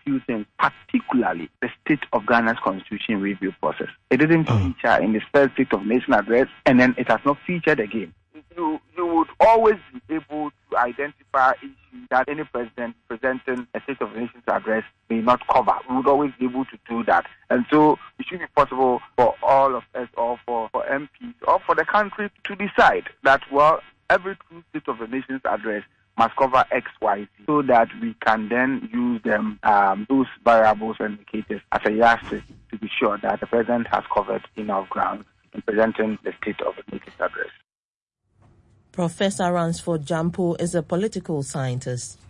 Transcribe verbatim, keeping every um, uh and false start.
few things, particularly the state of Ghana's constitution review process. It didn't mm. feature in the first State of Nation address, and then it has not featured again. You, you would always be able to identify issues that any president presenting a State of the Nation's address may not cover. We would always be able to do that. And so it should be possible for all of us, or for, for M Ps, or for the country to decide that, well, every true State of the Nation's address must cover X, Y, Z, so that we can then use them, um, those variables and indicators as a yardstick to be sure that the president has covered enough ground in presenting the State of the Nation's address. Professor Ransford Jampo is a political scientist.